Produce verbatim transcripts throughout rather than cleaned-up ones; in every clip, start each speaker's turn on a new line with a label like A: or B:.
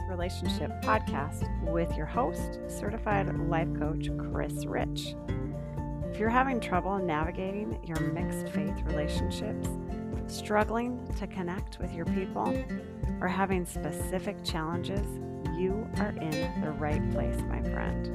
A: Relationship podcast with your host, certified life coach Chris Rich. If you're having trouble navigating your mixed faith relationships, struggling to connect with your people, or having specific challenges, you are in the right place, my friend.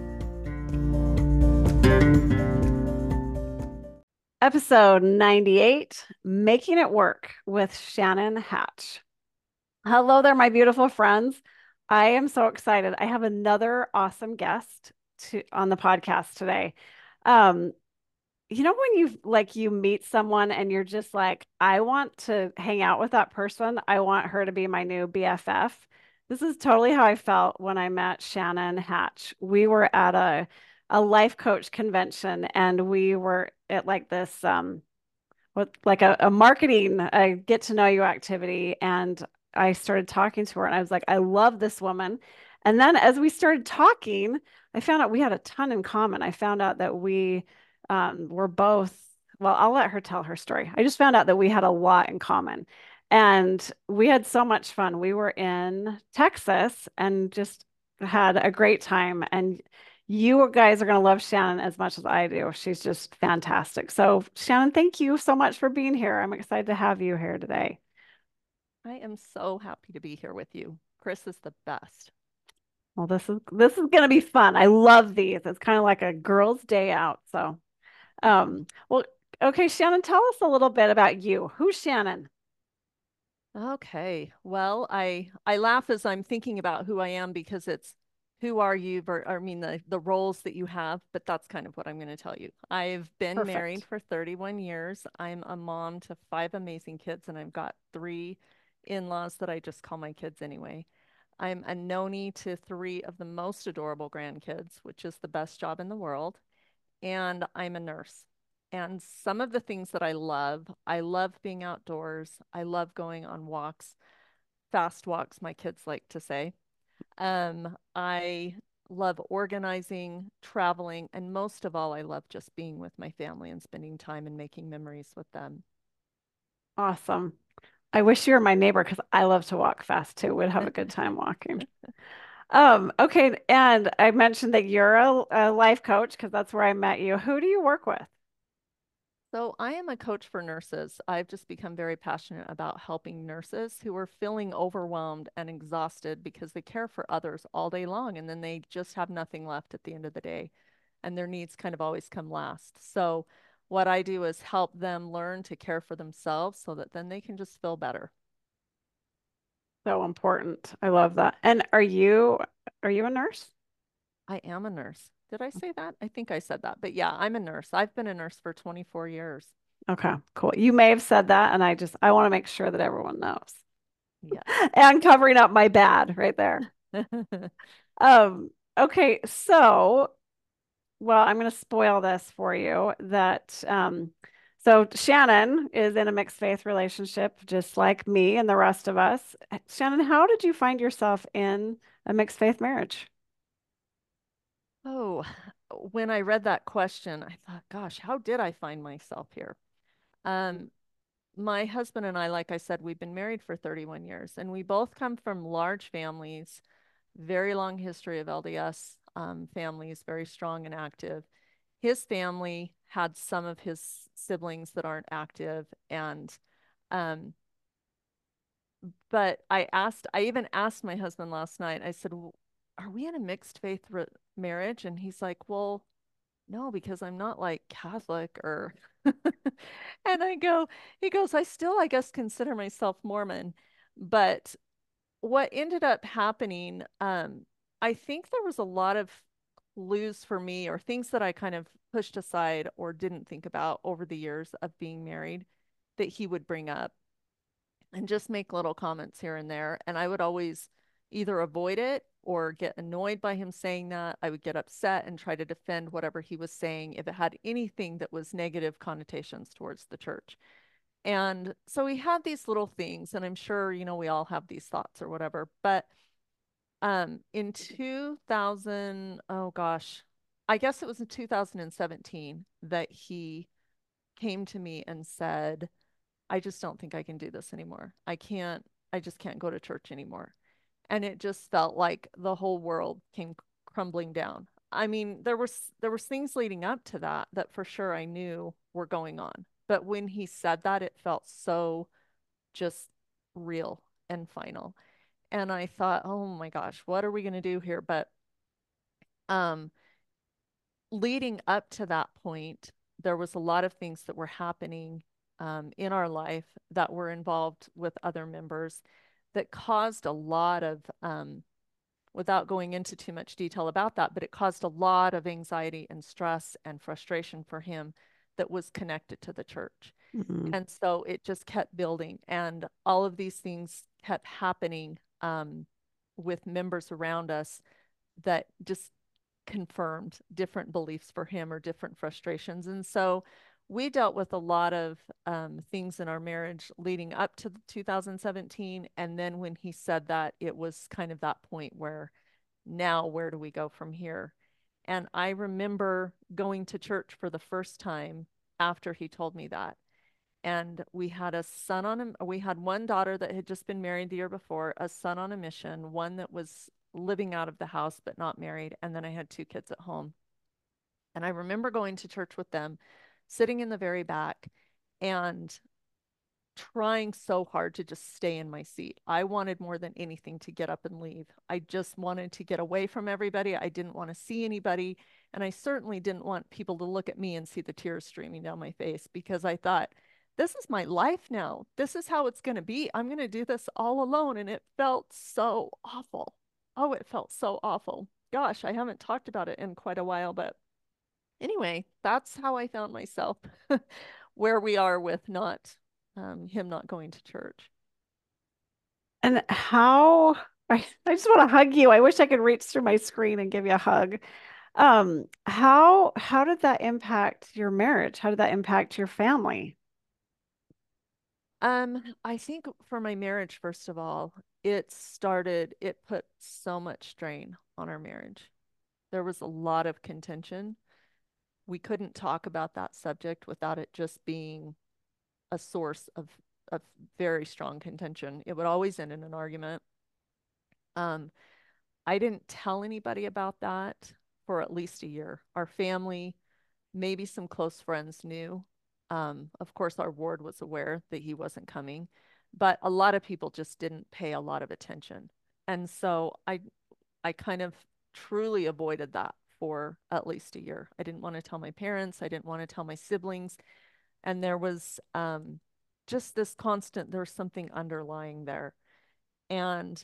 A: Episode ninety-eight, Making It Work with Shannon Hatch. Hello there, my beautiful friends. I am so excited. I have another awesome guest to on the podcast today. Um, you know when you like you meet someone and you're just like, I want to hang out with that person. I want her to be my new B F F. This is totally how I felt when I met Shannon Hatch. We were at a a life coach convention and we were at like this um what like a, a marketing a get to know you activity, and I started talking to her and I was like, I love this woman. And then as we started talking, I found out we had a ton in common. I found out that we um, were both, well, I'll let her tell her story. I just found out that we had a lot in common and we had so much fun. We were in Texas and just had a great time. And you guys are going to love Shannon as much as I do. She's just fantastic. So, Shannon, thank you so much for being here. I'm excited to have you here today.
B: I am so happy to be here with you. Chris is the best.
A: Well, this is this is going to be fun. I love these. It's kind of like a girls' day out. So, um, well, okay, Shannon, tell us a little bit about you. Who's Shannon?
B: Okay. Well, I I laugh as I'm thinking about who I am because it's who are you, ver- I mean the the roles that you have, but that's kind of what I'm going to tell you. I've been married
A: Perfect.
B: for thirty-one years. I'm a mom to five amazing kids, and I've got three in-laws that I just call my kids anyway. I'm a noni to three of the most adorable grandkids, which is the best job in the world. And I'm a nurse. And some of the things that I love, I love being outdoors. I love going on walks, fast walks, my kids like to say. Um, I love organizing, traveling, and most of all, I love just being with my family and spending time and making memories with them.
A: Awesome. I wish you were my neighbor because I love to walk fast too. We'd have a good time walking. Um, okay, and I mentioned that you're a, a life coach because that's where I met you. Who do you work with?
B: So I am a coach for nurses. I've just become very passionate about helping nurses who are feeling overwhelmed and exhausted because they care for others all day long and then they just have nothing left at the end of the day and their needs kind of always come last. So what I do is help them learn to care for themselves so that then they can just feel better.
A: So important. I love that. And are you are you a nurse?
B: I am a nurse. Did I say that? I think I said that. But yeah, I'm a nurse. I've been a nurse for twenty-four years.
A: Okay, cool. You may have said that, and I just I want to make sure that everyone knows.
B: Yes.
A: And covering up my bad right there. Um, okay, so well, I'm going to spoil this for you that um so Shannon is in a mixed faith relationship just like me and the rest of us. Shannon, how did you find yourself in a mixed faith marriage?
B: Oh, when I read that question, I thought, gosh, how did I find myself here? Um, my husband and I, like I said, we've been married for thirty-one years, and we both come from large families, very long history of L D S um, families, very strong and active. His family had some of his siblings that aren't active, and um, but I asked, I even asked my husband last night, I said, are we in a mixed faith re- marriage? And he's like, well, no, because I'm not like Catholic or and I go, he goes, I still, I guess, consider myself Mormon. But what ended up happening, um, I think there was a lot of clues for me or things that I kind of pushed aside or didn't think about over the years of being married that he would bring up and just make little comments here and there. And I would always either avoid it or get annoyed by him saying that. I would get upset and try to defend whatever he was saying if it had anything that was negative connotations towards the church. And so we had these little things, and I'm sure, you know, we all have these thoughts or whatever. But um, in two thousand, oh gosh, I guess it was in two thousand seventeen that he came to me and said, I just don't think I can do this anymore. I can't, I just can't go to church anymore. And it just felt like the whole world came crumbling down. I mean, there was there was things leading up to that that for sure I knew were going on. But when he said that, it felt so just real and final. And I thought, oh my gosh, what are we going to do here? But um, leading up to that point, there was a lot of things that were happening um, in our life that were involved with other members that caused a lot of, um, without going into too much detail about that, but it caused a lot of anxiety and stress and frustration for him that was connected to the church.
A: Mm-hmm.
B: And so it just kept building, and all of these things kept happening um, with members around us that just confirmed different beliefs for him or different frustrations. And so we dealt with a lot of um, things in our marriage leading up to two thousand seventeen. And then when he said that, it was kind of that point where now where do we go from here? And I remember going to church for the first time after he told me that. And we had a son on a, we had one daughter that had just been married the year before, a son on a mission, one that was living out of the house but not married, and then I had two kids at home. And I remember going to church with them, sitting in the very back and trying so hard to just stay in my seat. I wanted more than anything to get up and leave. I just wanted to get away from everybody. I didn't want to see anybody. And I certainly didn't want people to look at me and see the tears streaming down my face, because I thought, this is my life now. This is how it's going to be. I'm going to do this all alone. And it felt so awful. Oh, it felt so awful. Gosh, I haven't talked about it in quite a while, but anyway, that's how I found myself where we are with not um, him not going to church.
A: And how I, I just want to hug you. I wish I could reach through my screen and give you a hug. Um, how how did that impact your marriage? How did that impact your family?
B: Um, I think for my marriage, first of all, it started, it put so much strain on our marriage. There was a lot of contention. We couldn't talk about that subject without it just being a source of of very strong contention. It would always end in an argument. Um, I didn't tell anybody about that for at least a year. Our family, maybe some close friends knew. Um, of course, our ward was aware that he wasn't coming, but a lot of people just didn't pay a lot of attention. And so I I kind of truly avoided that for at least a year. I didn't want to tell my parents, I didn't want to tell my siblings, and there was um, just this constant, there was something underlying there. And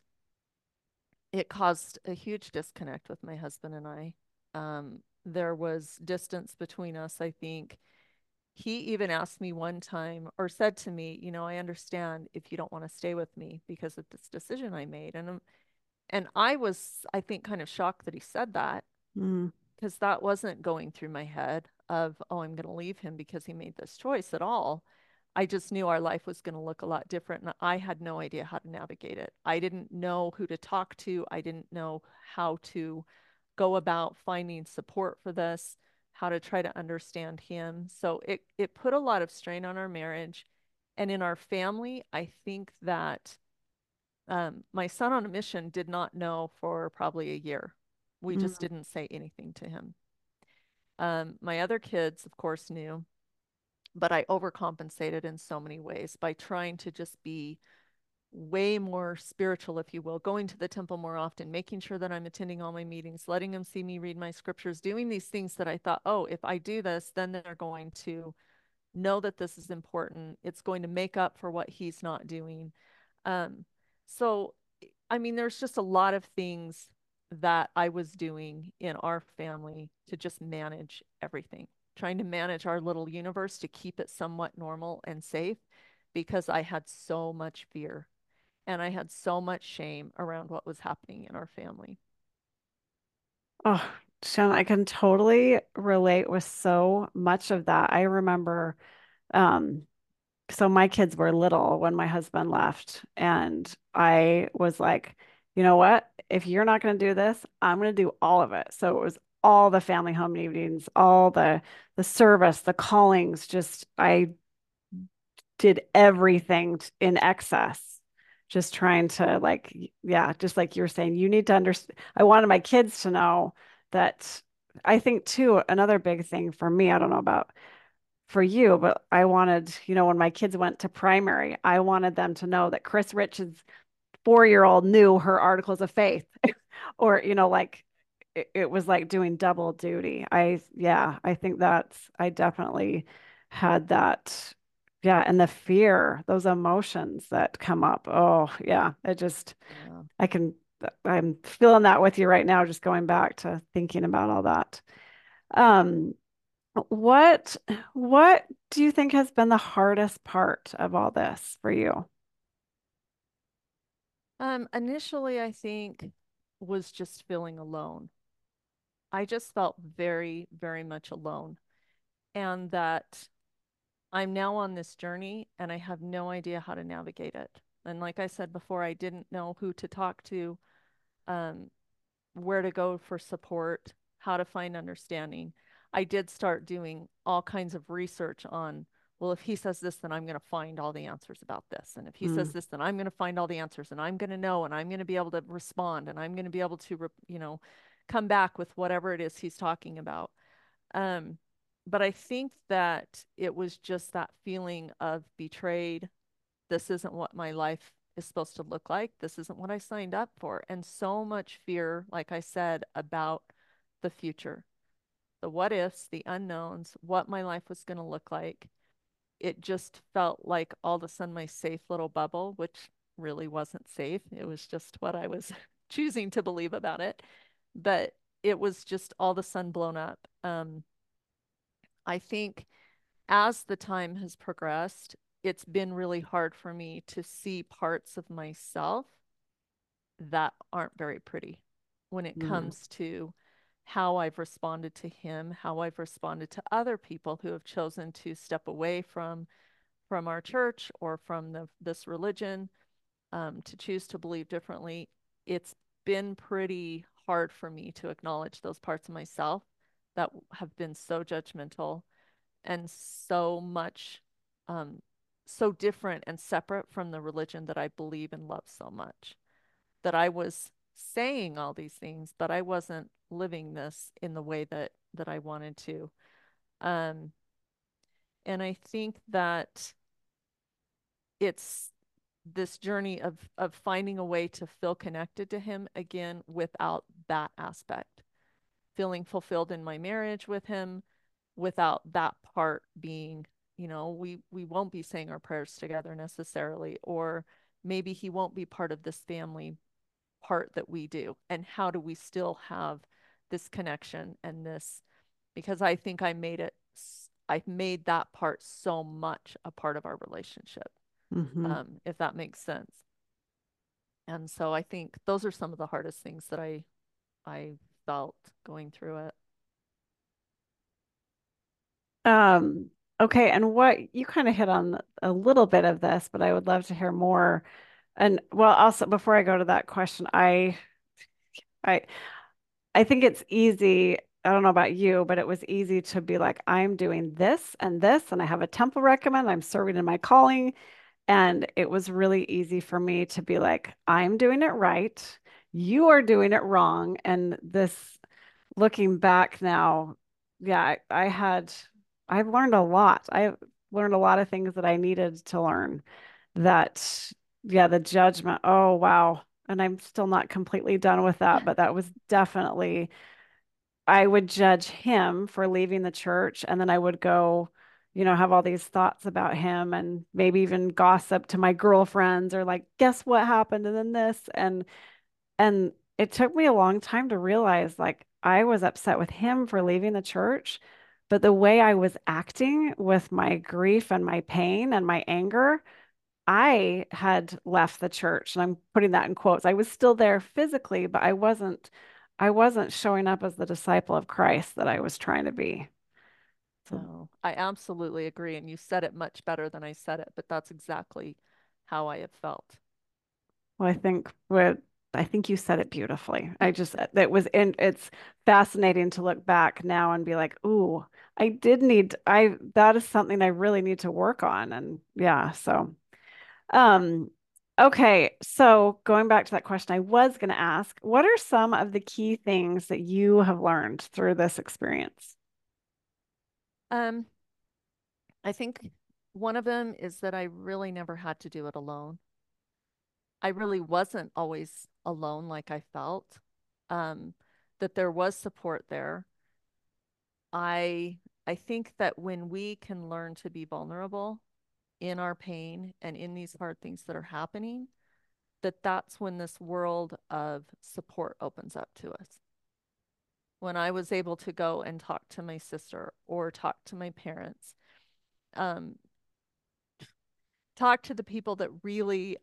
B: it caused a huge disconnect with my husband and I. Um, there was distance between us, I think. He even asked me one time or said to me, you know, I understand if you don't want to stay with me because of this decision I made. And um, and I was, I think, kind of shocked that he said that,
A: Mm.
B: because that wasn't going through my head of, oh, I'm going to leave him because he made this choice at all. I just knew our life was going to look a lot different, and I had no idea how to navigate it. I didn't know who to talk to. I didn't know how to go about finding support for this, how to try to understand him. So it it put a lot of strain on our marriage. And in our family, I think that um, my son on a mission did not know for probably a year. We just
A: Mm.
B: didn't say anything to him. Um, my other kids, of course, knew, but I overcompensated in so many ways by trying to just be way more spiritual, if you will, going to the temple more often, making sure that I'm attending all my meetings, letting them see me read my scriptures, doing these things that I thought, oh, if I do this, then they're going to know that this is important. It's going to make up for what he's not doing. Um, so, I mean, there's just a lot of things that I was doing in our family to just manage everything, trying to manage our little universe to keep it somewhat normal and safe, because I had so much fear and I had so much shame around what was happening in our family.
A: Oh, Shannon, I can totally relate with so much of that. I remember, um, so my kids were little when my husband left, and I was like, you know what? If you're not going to do this, I'm going to do all of it. So it was all the family home meetings, all the the service, the callings, just I did everything t- in excess. just trying to like, yeah, just like you were saying, you need to understand. I wanted my kids to know that I think too, another big thing for me, I don't know about for you, but I wanted, you know, when my kids went to primary, I wanted them to know that Chris Rich's four-year-old knew her articles of faith, or, you know, like it, it was like doing double duty. I, yeah, I think that's, I definitely had that. Yeah. And the fear, those emotions that come up. Oh, yeah. It just,
B: Yeah.
A: I can, I'm feeling that with you right now, just going back to thinking about all that. Um, what what do you think has been the hardest part of all this for you?
B: Um, initially, I think was just feeling alone. I just felt very, very much alone, and that I'm now on this journey and I have no idea how to navigate it. And like I said before, I didn't know who to talk to, um, where to go for support, how to find understanding. I did start doing all kinds of research on, well, if he says this, then I'm going to find all the answers about this. And if he says
A: Mm,
B: this, then I'm going to find all the answers and I'm going to know and I'm going to be able to respond and I'm going to be able to, you know, come back with whatever it is he's talking about. Um, but I think that it was just that feeling of betrayed. This isn't what my life is supposed to look like. This isn't what I signed up for. And so much fear, like I said, about the future, the what ifs, the unknowns, what my life was going to look like. It just felt like all of a sudden my safe little bubble, which really wasn't safe. It was just what I was choosing to believe about it. But it was just all of a sudden blown up. Um, I think as the time has progressed, it's been really hard for me to see parts of myself that aren't very pretty when it
A: mm,
B: comes to how I've responded to him, how I've responded to other people who have chosen to step away from from our church or from the, this religion, um, to choose to believe differently. It's been pretty hard for me to acknowledge those parts of myself that have been so judgmental and so much, um, so different and separate from the religion that I believe and love so much. That I was saying all these things, but I wasn't living this in the way that that I wanted to. Um, and I think that it's this journey of of finding a way to feel connected to him again without that aspect, feeling fulfilled in my marriage with him without that part being, you know, we we won't be saying our prayers together necessarily, or maybe he won't be part of this family part that we do. And how do we still have this connection and this, because I think I made it, I made that part so much a part of our relationship,
A: hmm
B: um, if that makes sense. And so I think those are some of the hardest things that I I felt going through it.
A: Um, okay, and what you kind of hit on a little bit of this, but I would love to hear more. And well, also before I go to that question, I I I think it's easy. I don't know about you, but it was easy to be like, I'm doing this and this, and I have a temple recommend. I'm serving in my calling. And it was really easy for me to be like, I'm doing it right. You are doing it wrong. And this, looking back now, yeah, I, I had, I've learned a lot. I've learned a lot of things that I needed to learn that, yeah, the judgment. Oh, wow. And I'm still not completely done with that, but that was definitely, I would judge him for leaving the church, and then I would go, you know, have all these thoughts about him and maybe even gossip to my girlfriends or like, guess what happened and then this and and it took me a long time to realize like I was upset with him for leaving the church, but the way I was acting with my grief and my pain and my anger, I had left the church, and I'm putting that in quotes. I was still there physically, but I wasn't I wasn't showing up as the disciple of Christ that I was trying to be. So,
B: No, I absolutely agree. And you said it much better than I said it, but that's exactly how I have felt.
A: well, I think what I think you said it beautifully. I just it was in it's fascinating to look back now and be like, "Ooh, I did need I that is something I really need to work on." And yeah, so um Okay, so going back to that question I was going to ask, what are some of the key things that you have learned through this experience?
B: Um, I think one of them is that I really never had to do it alone. I really wasn't always alone like I felt. Um, that there was support there. I I think that when we can learn to be vulnerable in our pain and in these hard things that are happening, that that's when this world of support opens up to us. When I was able to go and talk to my sister or talk to my parents, um, talk to the people that really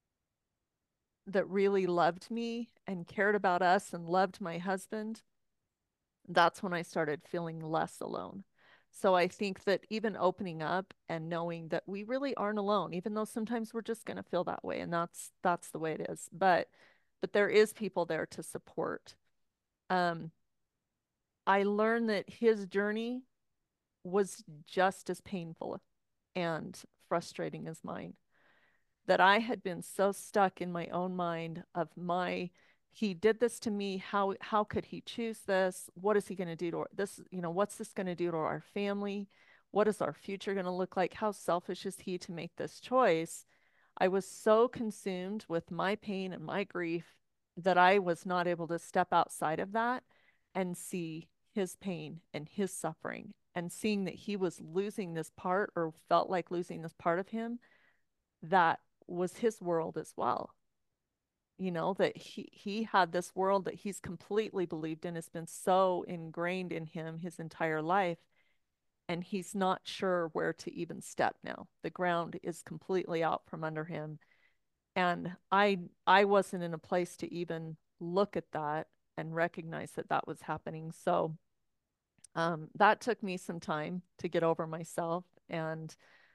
B: that really loved me and cared about us and loved my husband, that's when I started feeling less alone. So I think that even opening up and knowing that we really aren't alone, even though sometimes we're just going to feel that way, and that's that's the way it is. But but there is people there to support. Um, I learned that his journey was just as painful and frustrating as mine. That I had been so stuck in my own mind of my he did this to me, how how could he choose this, what is he going to do to our, this, you know, what's this going to do to our family, what is our future going to look like, how selfish is he to make this choice. I was so consumed with my pain and my grief that I was not able to step outside of that and see his pain and his suffering, and seeing that he was losing this part or felt like losing this part of him that was his world as well. You know, that he he had this world that he's completely believed in, has been so ingrained in him his entire life, and he's not sure where to even step now. The ground is completely out from under him. And I I wasn't in a place to even look at that and recognize that that was happening. So um, that took me some time to get over myself. And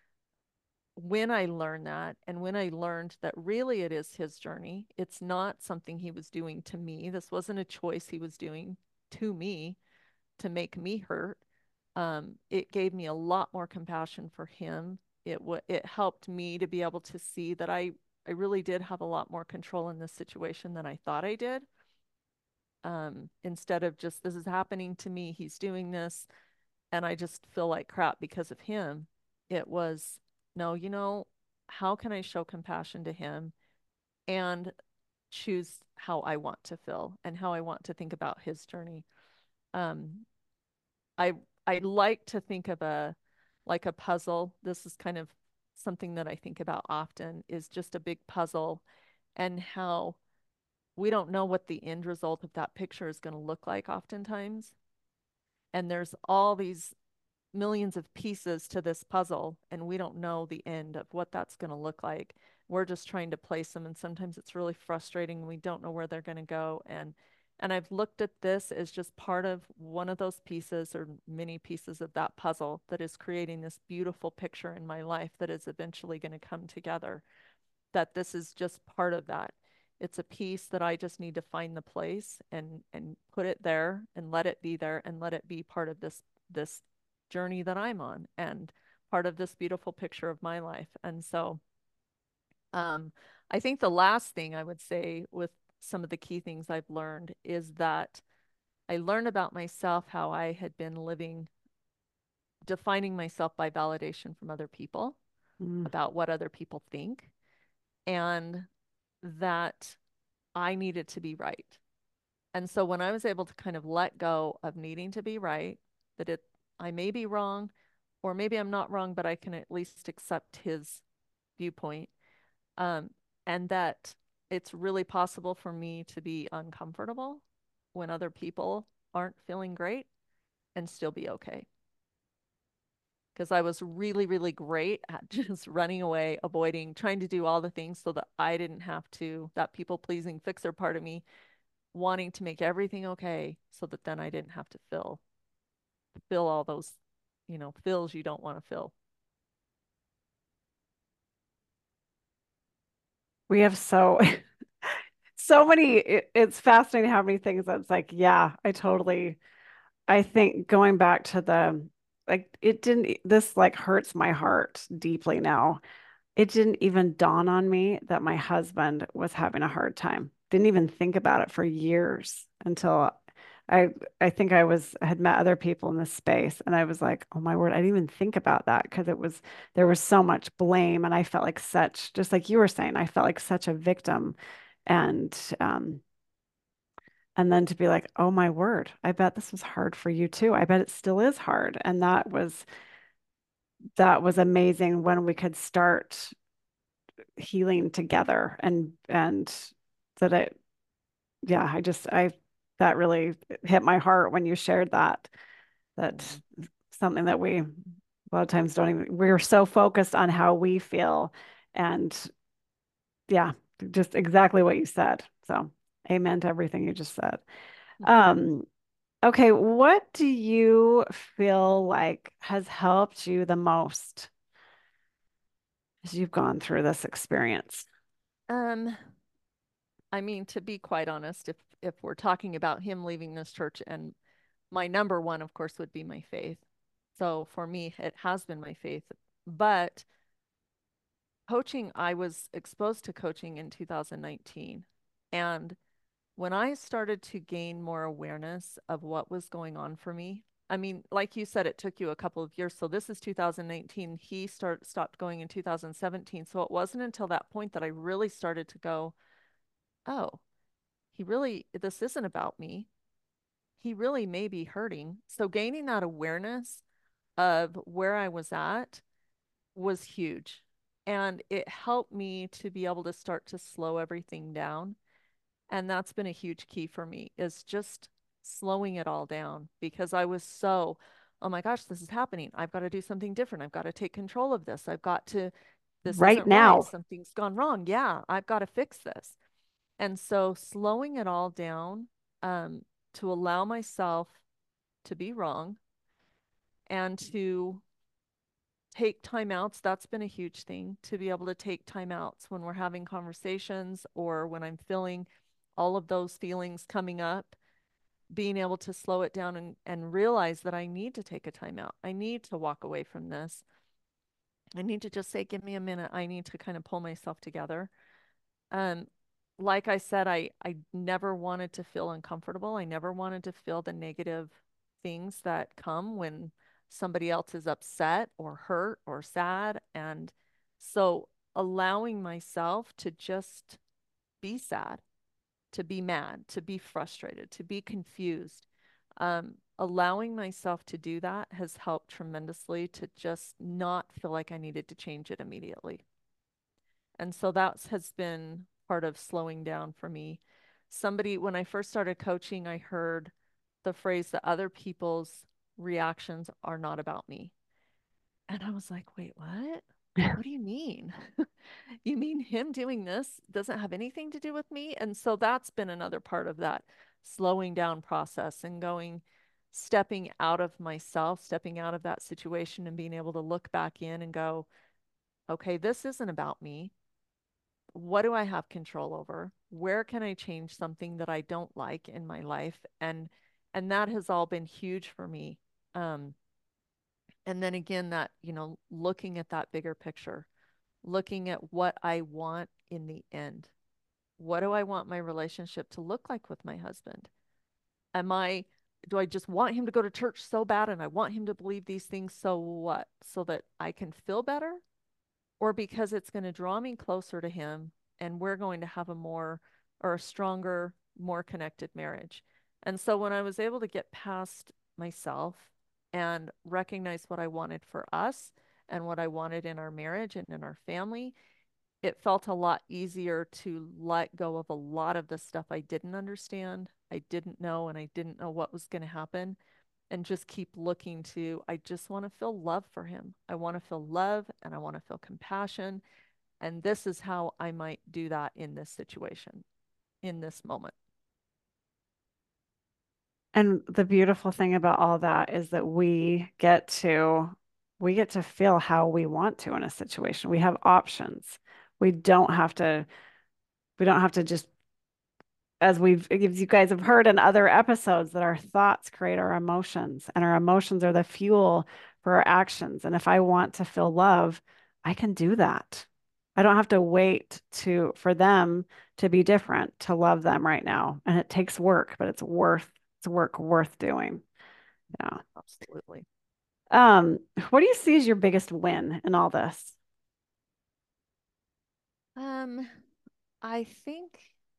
B: when I learned that, and when I learned that really it is his journey, it's not something he was doing to me. This wasn't a choice he was doing to me to make me hurt. Um, it gave me a lot more compassion for him. It w- it helped me to be able to see that I I really did have a lot more control in this situation than I thought I did. Um, instead of just this is happening to me, he's doing this, and I just feel like crap because of him. It was, no, you know, how can I show compassion to him and choose how I want to feel and how I want to think about his journey? Um, I I like to think of a like a puzzle. This is kind of something that I think about often, is just a big puzzle, and how we don't know what the end result of that picture is going to look like oftentimes. And there's all these millions of pieces to this puzzle, and we don't know the end of what that's going to look like. We're just trying to place them, and sometimes it's really frustrating. We don't know where they're going to go. And and I've looked at this as just part of one of those pieces or many pieces of that puzzle that is creating this beautiful picture in my life that is eventually going to come together. That this is just part of that. It's a piece that I just need to find the place and and put it there and let it be there and let it be part of this this journey that I'm on and part of this beautiful picture of my life. And so um, I think the last thing I would say with some of the key things I've learned is that I learned about myself how I had been living, defining myself by validation from other people,
A: Mm.
B: about what other people think, and that I needed to be right. And so when I was able to kind of let go of needing to be right, that it I may be wrong, or maybe I'm not wrong, but I can at least accept his viewpoint. Um, and that it's really possible for me to be uncomfortable when other people aren't feeling great and still be okay. Because I was really, really great at just running away, avoiding, trying to do all the things so that I didn't have to, that people pleasing fixer part of me, wanting to make everything okay so that then I didn't have to fill fill all those, you know, fills you don't want to fill.
A: We have so so many it, it's fascinating how many things that's like, yeah, I totally I think going back to the like it didn't this like hurts my heart deeply now. it didn't even dawn on me that my husband was having a hard time. Didn't even think about it for years until I I think I was had met other people in this space and I was like, oh my word, I didn't even think about that because it was there was so much blame and I felt like such, just like you were saying, I felt like such a victim. And um and then to be like, oh my word, I bet this was hard for you too. I bet it still is hard. And that was that was amazing when we could start healing together and and that I yeah, I just I that really hit my heart when you shared that. That's
B: Mhm.
A: something that we a lot of times don't even, we're so focused on how we feel. And yeah, just exactly what you said. So amen to everything you just said. Um, okay, what do you feel like has helped you the most as you've gone through this experience?
B: Um, I mean, to be quite honest, if if we're talking about him leaving this church, and my number one, of course, would be my faith. So for me, it has been my faith. But coaching, I was exposed to coaching in two thousand nineteen. And when I started to gain more awareness of what was going on for me, I mean, like you said, it took you a couple of years. So this is two thousand nineteen. He start, stopped going in two thousand seventeen. So it wasn't until that point that I really started to go, oh, he really, this isn't about me. He really may be hurting. So gaining that awareness of where I was at was huge. And it helped me to be able to start to slow everything down. And that's been a huge key for me is just slowing it all down because I was so, oh my gosh, this is happening. I've got to do something different. I've got to take control of this. I've got to, this
A: Right
B: isn't right.
A: now.
B: Something's gone wrong. Yeah, I've got to fix this. And so slowing it all down um, to allow myself to be wrong and to take timeouts. That's been a huge thing to be able to take timeouts when we're having conversations or when I'm feeling all of those feelings coming up, being able to slow it down and, and realize that I need to take a timeout. I need to walk away from this. I need to just say, give me a minute. I need to kind of pull myself together. Um, like I said, I, I never wanted to feel uncomfortable. I never wanted to feel the negative things that come when somebody else is upset or hurt or sad. And so allowing myself to just be sad, to be mad, to be frustrated, to be confused, um, allowing myself to do that has helped tremendously to just not feel like I needed to change it immediately. And so that has been part of slowing down for me. Somebody, when I first started coaching, I heard the phrase that other people's reactions are not about me. And I was like, wait, what? What do you mean? You mean him doing this doesn't have anything to do with me? And so that's been another part of that slowing down process and going, stepping out of myself, stepping out of that situation and being able to look back in and go, okay, this isn't about me. What do I have control over? Where can I change something that I don't like in my life? And and that has all been huge for me. Um, and then again, that, you know, looking at that bigger picture, looking at what I want in the end. What do I want my relationship to look like with my husband? Am I, do I just want him to go to church so bad and I want him to believe these things so what? So that I can feel better? Or because it's going to draw me closer to him and we're going to have a more or a stronger, more connected marriage. And so when I was able to get past myself and recognize what I wanted for us and what I wanted in our marriage and in our family, it felt a lot easier to let go of a lot of the stuff I didn't understand, I didn't know, and I didn't know what was going to happen and just keep looking to, I just want to feel love for him. I want to feel love and I want to feel compassion. And this is how I might do that in this situation, in this moment.
A: And the beautiful thing about all that is that we get to we get to feel how we want to in a situation. We have options. We don't have to we don't have to just, as we've as you guys have heard in other episodes, that our thoughts create our emotions and our emotions are the fuel for our actions. And if I want to feel love, I can do that. I don't have to wait to for them to be different to love them right now. And it takes work, but it's worth it's work worth doing. Yeah.
B: Absolutely.
A: Um, what do you see as your biggest win in all this?
B: Um, I think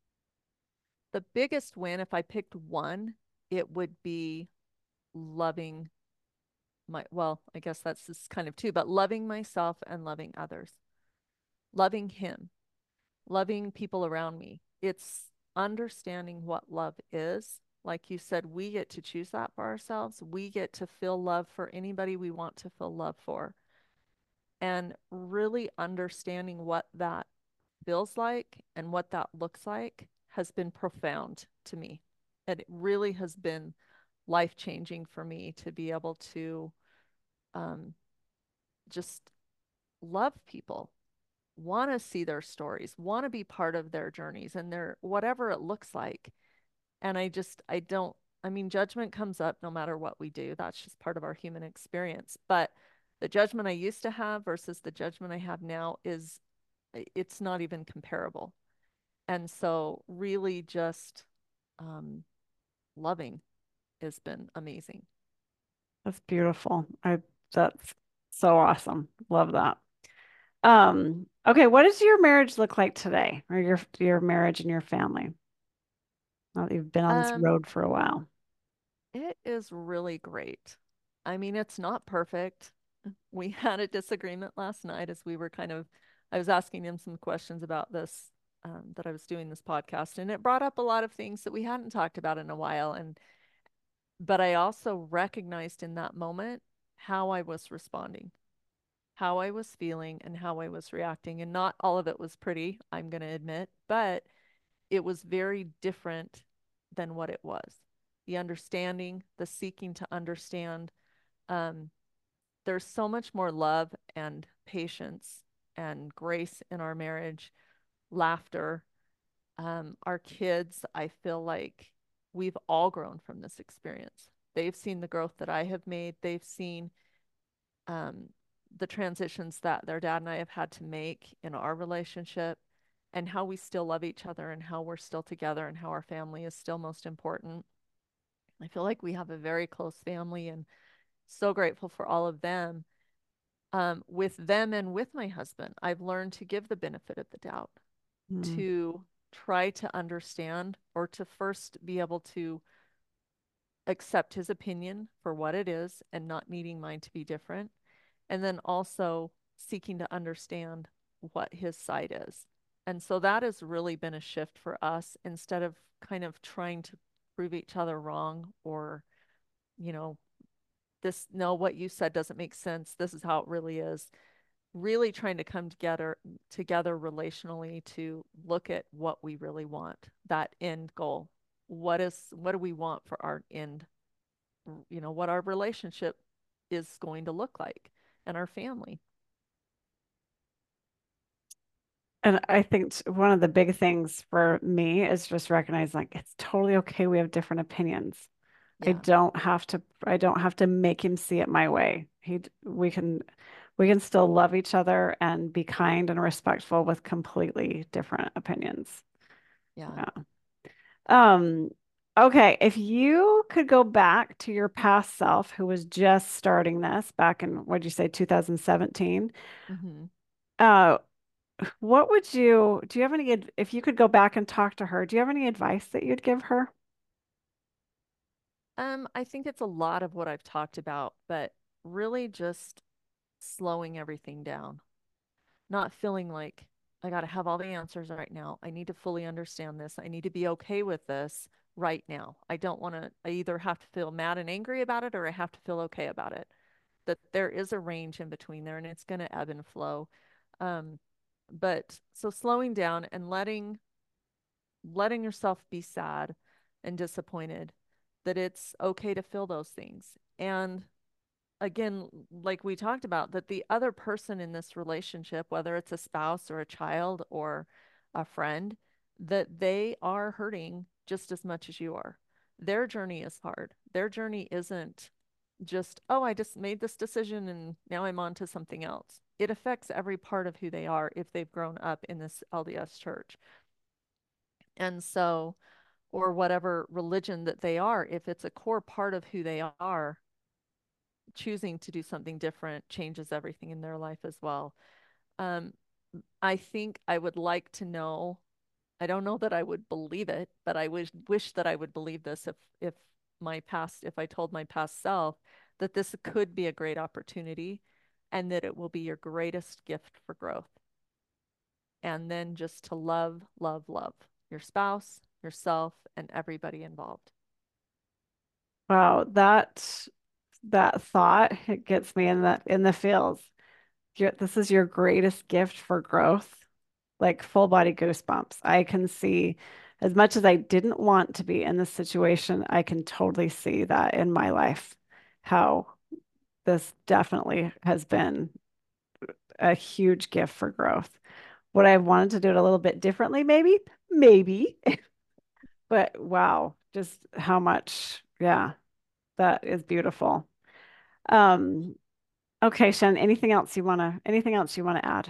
B: the biggest win, if I picked one, it would be loving my, well, I guess that's just kind of two, but loving myself and loving others, loving him, loving people around me. It's understanding what love is. Like you said, we get to choose that for ourselves. We get to feel love for anybody we want to feel love for. And really understanding what that feels like and what that looks like has been profound to me. And it really has been life changing for me to be able to um, just love people, want to see their stories, want to be part of their journeys and their whatever it looks like. And I just, I don't, I mean, judgment comes up no matter what we do. That's just part of our human experience. But the judgment I used to have versus the judgment I have now is, it's not even comparable. And so, really, just um, loving has been amazing.
A: That's beautiful. I that's so awesome. Love that. Um, okay, what does your marriage look like today? Or your your marriage and your family? Now that you've been on this
B: Um,
A: road for a while.
B: it is really great. I mean, it's not perfect. We had a disagreement last night as we were kind of, I was asking him some questions about this, um, that I was doing this podcast, and it brought up a lot of things that we hadn't talked about in a while. And, but I also recognized in that moment how I was responding, how I was feeling, and how I was reacting. And not all of it was pretty, I'm going to admit, but it was very different than what it was. The understanding, the seeking to understand. Um, there's so much more love and patience and grace in our marriage, laughter. Um, our kids, I feel like we've all grown from this experience. They've seen the growth that I have made. They've seen um, the transitions that their dad and I have had to make in our relationship, and how we still love each other and how we're still together and how our family is still most important. I feel like we have a very close family and so grateful for all of them. Um, with them and with my husband, I've learned to give the benefit of the doubt,
A: Mm.
B: to try to understand, or to first be able to accept his opinion for what it is and not needing mine to be different. And then also seeking to understand what his side is. And so that has really been a shift for us, instead of kind of trying to prove each other wrong, or, you know, this, no, what you said doesn't make sense. This is how it really is. Really trying to come together together relationally to look at what we really want, that end goal. What is what do we want for our end, you know, what our relationship is going to look like, and our family.
A: And I think one of the big things for me is just recognizing like it's totally okay we have different opinions. I
B: Yeah.
A: don't have to I don't have to make him see it my way. He we can we can still love each other and be kind and respectful with completely different opinions.
B: Yeah.
A: Yeah. Um, okay, if you could go back to your past self who was just starting this back in, what'd you say, two thousand seventeen,
B: Mm-hmm.
A: uh, what would you, do you have any, ad- if you could go back and talk to her, do you have any advice that you'd give her?
B: Um, I think it's a lot of what I've talked about, but really just slowing everything down, not feeling like I got to have all the answers right now. I need to fully understand this. I need to be okay with this right now. I don't want to, I either have to feel mad and angry about it, or I have to feel okay about it. That there is a range in between there, and it's going to ebb and flow. Um, but so slowing down and letting letting yourself be sad and disappointed, that it's okay to feel those things. And again, like we talked about, that the other person in this relationship, whether it's a spouse or a child or a friend, that they are hurting just as much as you are. Their journey is hard. Their journey isn't just, oh, I just made this decision and now I'm on to something else. it affects every part of who they are if they've grown up in this L D S church. And so, or whatever religion that they are, if it's a core part of who they are, choosing to do something different changes everything in their life as well. Um, I think I would like to know, I don't know that I would believe it, but I wish wish that I would believe this if if my past, if I told my past self that this could be a great opportunity and that it will be your greatest gift for growth. And then just to love, love, love your spouse, yourself, and everybody involved.
A: Wow, that that thought it gets me in the in the feels. Your, this is your greatest gift for growth. Like full body goosebumps. I can see, as much as I didn't want to be in this situation, I can totally see that in my life, how this definitely has been a huge gift for growth. Would I have wanted to do it a little bit differently? Maybe, maybe. But wow, just how much, yeah, that is beautiful. Um, okay, Shen, anything else you wanna, anything else you wanna add?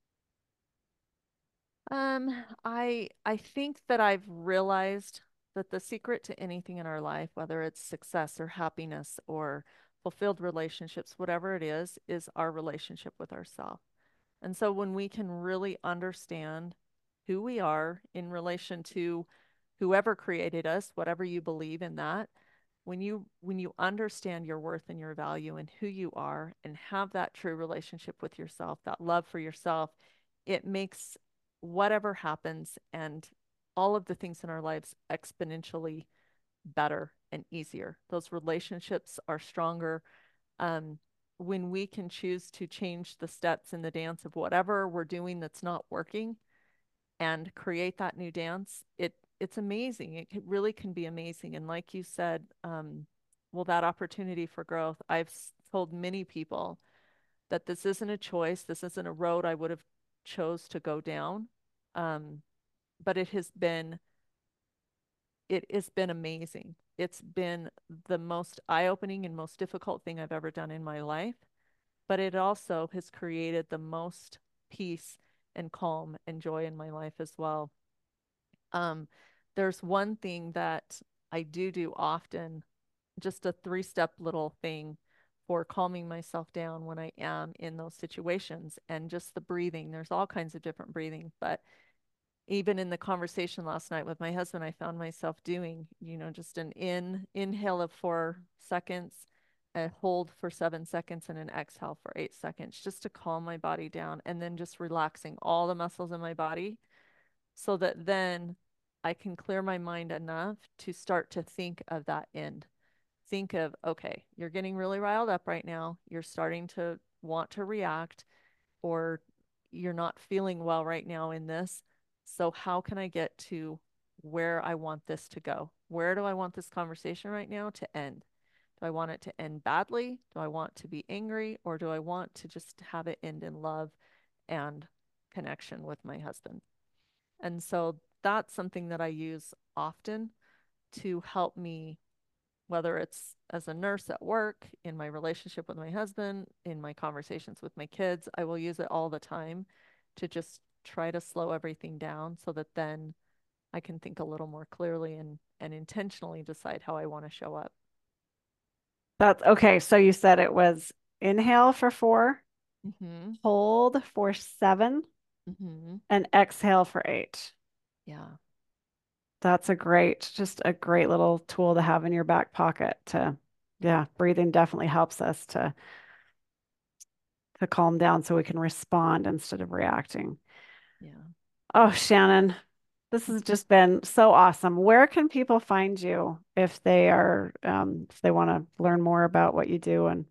B: Um, I I think that I've realized that the secret to anything in our life, whether it's success or happiness or fulfilled relationships, whatever it is, is our relationship with ourselves. And so when we can really understand who we are in relation to whoever created us, whatever you believe in that, when you when you understand your worth and your value and who you are and have that true relationship with yourself, that love for yourself, it makes whatever happens and all of the things in our lives exponentially better and easier. Those relationships are stronger. Um, when we can choose to change the steps in the dance of whatever we're doing that's not working and create that new dance, it it's amazing. It really can be amazing. And like you said, um, well, that opportunity for growth, I've told many people that this isn't a choice. This isn't a road I would have chose to go down. Um, but it has been it has been amazing. It's been the most eye-opening and most difficult thing I've ever done in my life, but it also has created the most peace and calm and joy in my life as well. Um, there's one thing that I do do often, just a three-step little thing for calming myself down when I am in those situations, and just the breathing. There's all kinds of different breathing, but even in the conversation last night with my husband, I found myself doing, you know, just an in inhale of four seconds, a hold for seven seconds, and an exhale for eight seconds, just to calm my body down, and then just relaxing all the muscles in my body so that then I can clear my mind enough to start to think of that end. Think of, okay, you're getting really riled up right now. You're starting to want to react, or you're not feeling well right now in this. So, how can I get to where I want this to go? Where do I want this conversation right now to end? Do I want it to end badly? Do I want to be angry? Or do I want to just have it end in love and connection with my husband? And so that's something that I use often to help me, whether it's as a nurse at work, in my relationship with my husband, in my conversations with my kids. I will use it all the time to just try to slow everything down so that then I can think a little more clearly and, and intentionally decide how I want to show up.
A: That's okay. So you said it was inhale for four,
B: Mm-hmm.
A: hold for seven,
B: Mm-hmm.
A: and exhale for eight.
B: Yeah.
A: That's a great, just a great little tool to have in your back pocket to, yeah, breathing definitely helps us to to calm down so we can respond instead of reacting.
B: Yeah.
A: Oh, Shannon, this has just been so awesome. Where can people find you if they are um, if they want to learn more about what you do and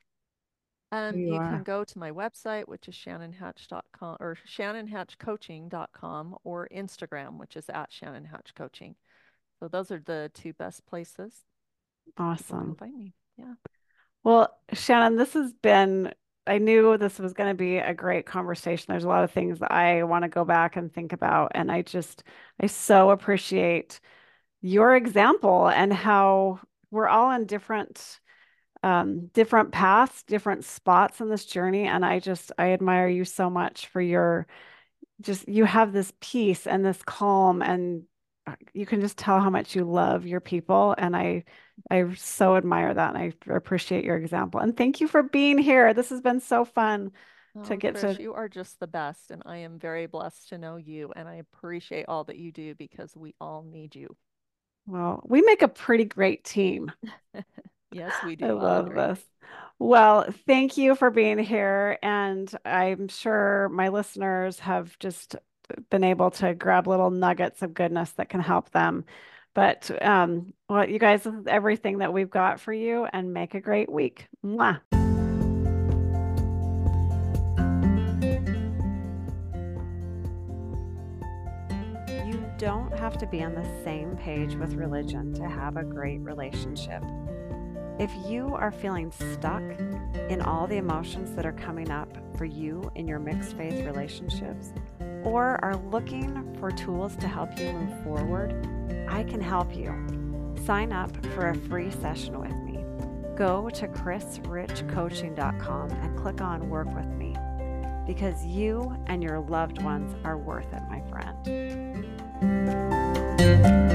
A: who
B: Um,
A: you
B: you can
A: are?
B: go to my website, which is shannon hatch dot com or shannon hatch coaching dot com, or Instagram, which is at Shannon Hatch Coaching. So those are the two best places people can
A: Awesome.
B: find me. Yeah.
A: Well, Shannon, this has been, I knew this was going to be a great conversation. There's a lot of things that I want to go back and think about. And I just, I so appreciate your example and how we're all in different um, different paths, different spots in this journey. And I just, I admire you so much for your just, you have this peace and this calm, and uh, you can just tell how much you love your people. And I, I so admire that. And I appreciate your example. And thank you for being here. This has been so fun to
B: Oh,
A: get to,
B: Trish, you are just the best, and I am very blessed to know you, and I appreciate all that you do because we all need you.
A: well, we make a pretty great team.
B: Yes, we
A: I
B: do. I
A: love
B: agree.
A: this. Well, thank you for being here. And I'm sure my listeners have just been able to grab little nuggets of goodness that can help them. But um, well, you guys, this is everything that we've got for you, and make a great week. Mwah. You don't have to be on the same page with religion to have a great relationship. If you are feeling stuck in all the emotions that are coming up for you in your mixed faith relationships, or are looking for tools to help you move forward, I can help you. Sign up for a free session with me. Go to chris rich coaching dot com and click on Work with Me, because you and your loved ones are worth it, my friend.